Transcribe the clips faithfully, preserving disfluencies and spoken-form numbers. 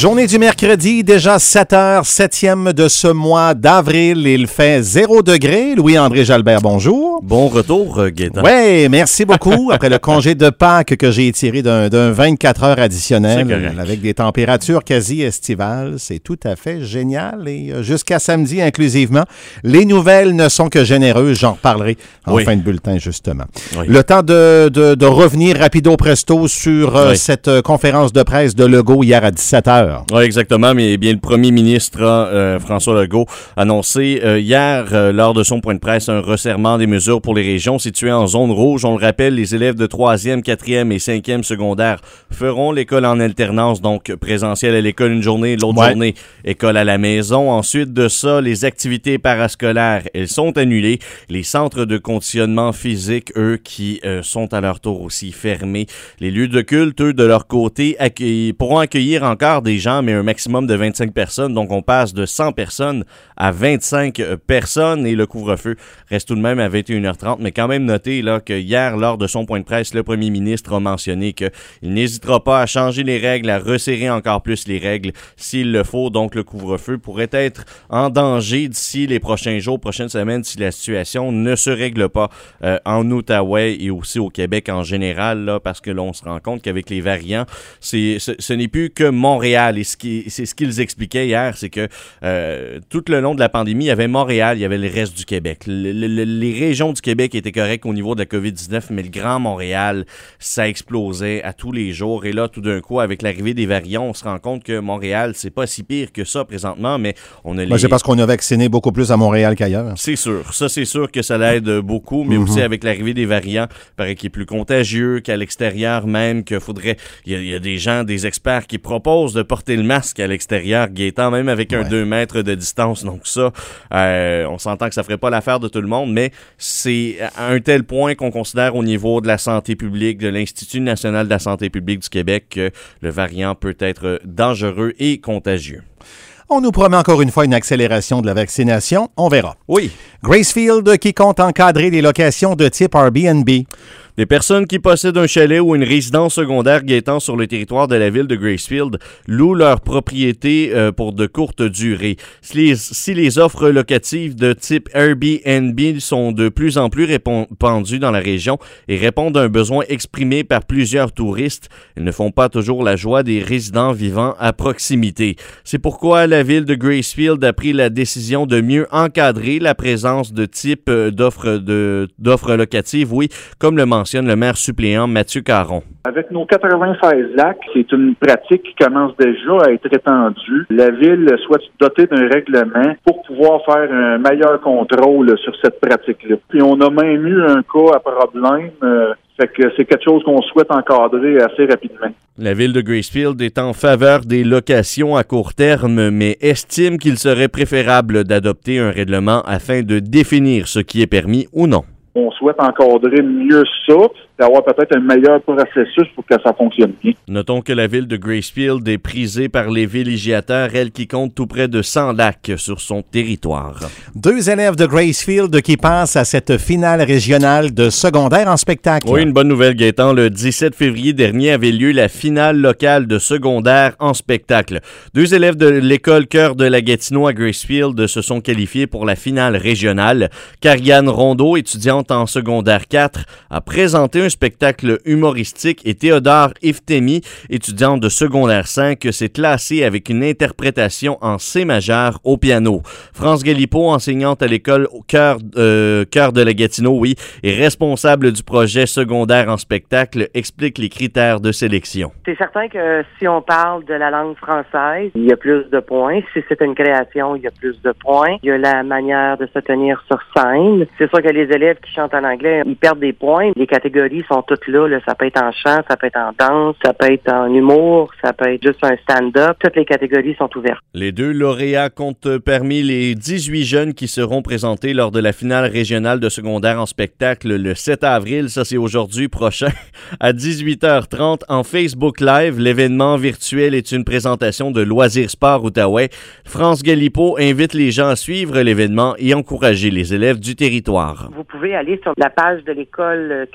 Journée du mercredi, déjà sept heures, septième de ce mois d'avril. Il fait zéro degré. Louis-André Jalbert, bonjour. Bon retour, Gaétan. Oui, merci beaucoup. Après le congé de Pâques que j'ai étiré d'un, d'un vingt-quatre heures additionnel avec des températures quasi estivales, c'est tout à fait génial. Et jusqu'à samedi inclusivement, les nouvelles ne sont que généreuses. J'en reparlerai en oui. fin de bulletin, justement. Oui. Le temps de, de, de revenir rapido presto sur euh, oui. cette euh, conférence de presse de Legault hier à dix-sept heures. Oui, exactement. Mais bien, le premier ministre euh, François Legault a annoncé euh, hier, euh, lors de son point de presse, un resserrement des mesures pour les régions situées en zone rouge. On le rappelle, les élèves de troisième, quatrième et cinquième secondaire feront l'école en alternance, donc présentiel à l'école une journée, l'autre ouais. journée, école à la maison. Ensuite de ça, les activités parascolaires, elles sont annulées. Les centres de conditionnement physique, eux, qui euh, sont à leur tour aussi fermés. Les lieux de culte, eux, de leur côté, accueillir, pourront accueillir encore des gens, mais un maximum de vingt-cinq personnes. Donc, on passe de cent personnes à vingt-cinq personnes et le couvre-feu reste tout de même à vingt et une heures trente. Mais quand même, notez là, que hier, lors de son point de presse, le premier ministre a mentionné qu'il n'hésitera pas à changer les règles, à resserrer encore plus les règles s'il le faut. Donc, le couvre-feu pourrait être en danger d'ici les prochains jours, prochaines semaines, si la situation ne se règle pas euh, en Outaouais et aussi au Québec en général, là, parce que l'on se rend compte qu'avec les variants, c'est, ce, ce n'est plus que Montréal. Et ce qui, c'est ce qu'ils expliquaient hier, c'est que euh, tout le long de la pandémie, il y avait Montréal, il y avait le reste du Québec. Le, le, les régions du Québec étaient correctes au niveau de la covid dix-neuf, mais le Grand Montréal, ça explosait à tous les jours. Et là, tout d'un coup, avec l'arrivée des variants, on se rend compte que Montréal, c'est pas si pire que ça présentement, mais on a les... Ben, c'est parce qu'on a vacciné beaucoup plus à Montréal qu'ailleurs. C'est sûr. Ça, c'est sûr que ça l'aide beaucoup, mais mm-hmm. aussi avec l'arrivée des variants, il paraît qu'il est plus contagieux qu'à l'extérieur même, qu'il faudrait... Il y a, il y a des gens, des experts qui proposent de porter le masque à l'extérieur, Gaétan, même avec un ouais. deux mètres de distance. Donc ça, euh, on s'entend que ça ferait pas l'affaire de tout le monde, mais c'est à un tel point qu'on considère au niveau de la santé publique, de l'Institut national de la santé publique du Québec, que le variant peut être dangereux et contagieux. On nous promet encore une fois une accélération de la vaccination. On verra. Oui. Gracefield qui compte encadrer les locations de type Airbnb. Les personnes qui possèdent un chalet ou une résidence secondaire Gaétan sur le territoire de la ville de Gracefield louent leur propriété euh, pour de courtes durées. Si les, si les offres locatives de type Airbnb sont de plus en plus répandues dans la région et répondent à un besoin exprimé par plusieurs touristes, elles ne font pas toujours la joie des résidents vivant à proximité. C'est pourquoi la ville de Gracefield a pris la décision de mieux encadrer la présence de type euh, d'offres, de, d'offres locatives, oui, comme le mentionne le maire suppléant Mathieu Caron. Avec nos quatre-vingt-seize lacs, c'est une pratique qui commence déjà à être étendue. La ville souhaite se doter d'un règlement pour pouvoir faire un meilleur contrôle sur cette pratique-là. Puis on a même eu un cas à problème, euh, fait que c'est quelque chose qu'on souhaite encadrer assez rapidement. La ville de Gracefield est en faveur des locations à court terme, mais estime qu'il serait préférable d'adopter un règlement afin de définir ce qui est permis ou non. On souhaite encadrer mieux ça, d'avoir peut-être un meilleur processus pour que ça fonctionne bien. Notons que la ville de Gracefield est prisée par les villégiateurs, elle qui compte tout près de cent lacs sur son territoire. Deux élèves de Gracefield qui passent à cette finale régionale de secondaire en spectacle. Oui, une bonne nouvelle, Gaétan. Le dix-sept février dernier avait lieu la finale locale de secondaire en spectacle. Deux élèves de l'école Cœur de la Gatineau à Gracefield se sont qualifiés pour la finale régionale. Karianne Rondeau, étudiante en secondaire quatre, a présenté un spectacle humoristique et Théodore Iftemi, étudiante de secondaire cinq, s'est classé avec une interprétation en C majeur au piano. France Galipo, enseignante à l'école au Cœur, euh, Cœur de la Gatineau, oui, et responsable du projet secondaire en spectacle, explique les critères de sélection. C'est certain que si on parle de la langue française, il y a plus de points. Si c'est une création, il y a plus de points. Il y a la manière de se tenir sur scène. C'est sûr que les élèves qui chantent en anglais, ils perdent des points. Les catégories sont toutes là, là. Ça peut être en chant, ça peut être en danse, ça peut être en humour, ça peut être juste un stand-up. Toutes les catégories sont ouvertes. Les deux lauréats comptent parmi les dix-huit jeunes qui seront présentés lors de la finale régionale de secondaire en spectacle le sept avril. Ça, c'est aujourd'hui prochain à dix-huit heures trente en Facebook Live. L'événement virtuel est une présentation de Loisirs Sport Outaouais. France Galipo invite les gens à suivre l'événement et encourager les élèves du territoire. Vous pouvez aller sur la page de l'école Cœur de la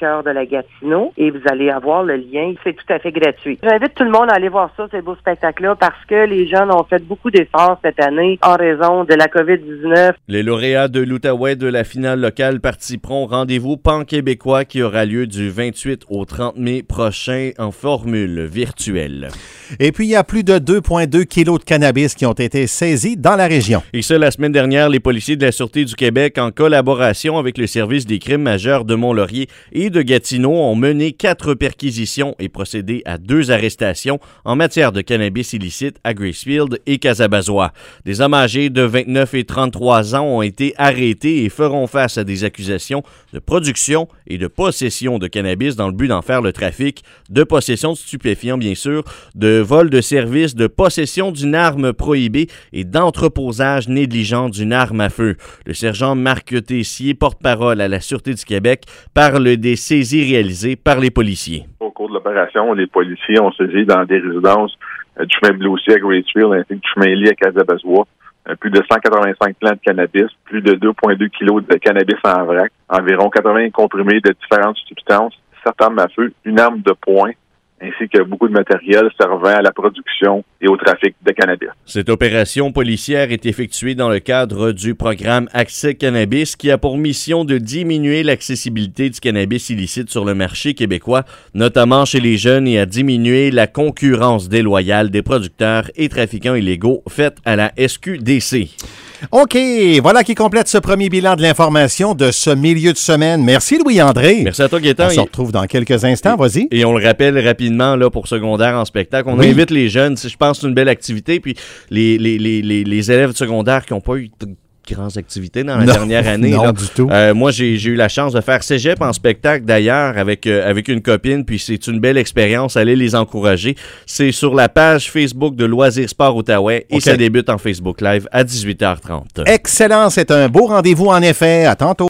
Gatineau et vous allez avoir le lien. C'est tout à fait gratuit. J'invite tout le monde à aller voir ça, ces beaux spectacles-là, parce que les jeunes ont fait beaucoup d'efforts cette année en raison de la covid dix-neuf. Les lauréats de l'Outaouais de la finale locale participeront au rendez-vous pan-québécois qui aura lieu du vingt-huit au trente mai prochain en formule virtuelle. Et puis, il y a plus de deux virgule deux kilos de cannabis qui ont été saisis dans la région. Et ça, la semaine dernière, les policiers de la Sûreté du Québec, en collaboration avec le service des crimes majeurs de Mont-Laurier et de Gatineau, ont mené quatre perquisitions et procédé à deux arrestations en matière de cannabis illicite à Gracefield et Casabazois. Des hommes âgés de vingt-neuf et trente-trois ans ont été arrêtés et feront face à des accusations de production et de possession de cannabis dans le but d'en faire le trafic, de possession de stupéfiants, bien sûr, de vol de service, de possession d'une arme prohibée et d'entreposage négligent d'une arme à feu. Le sergent Marc Tessier, porte-parole à la Sûreté du Québec, parle des saisies réalisées par les policiers. Au cours de l'opération, les policiers ont saisi dans des résidences euh, du chemin Bleucy à Gracefield ainsi que du chemin Lee à Casabazois euh, plus de cent quatre-vingt-cinq plants de cannabis, plus de deux virgule deux kilos de cannabis en vrac, environ quatre-vingts comprimés de différentes substances, sept armes à feu, une arme de poing, ainsi que beaucoup de matériel servant à la production et au trafic de cannabis. Cette opération policière est effectuée dans le cadre du programme Accès Cannabis qui a pour mission de diminuer l'accessibilité du cannabis illicite sur le marché québécois, notamment chez les jeunes, et à diminuer la concurrence déloyale des producteurs et trafiquants illégaux faite à la S Q D C. OK, voilà qui complète ce premier bilan de l'information de ce milieu de semaine. Merci Louis-André. Merci à toi, Gaétan. On se retrouve dans quelques instants, vas-y. Et on le rappelle rapidement là pour secondaire en spectacle. On oui. invite les jeunes, je pense que c'est une belle activité. Puis les, les, les, les, les élèves secondaires qui n'ont pas eu de grandes activités dans la non, dernière année. Non, là. du tout. Euh, moi, j'ai, j'ai eu la chance de faire cégep en spectacle d'ailleurs avec, euh, avec une copine, puis c'est une belle expérience. Allez les encourager. C'est sur la page Facebook de Loisirs Sport Outaouais et okay. ça débute en Facebook Live à dix-huit heures trente. Excellent, c'est un beau rendez-vous en effet. À tantôt.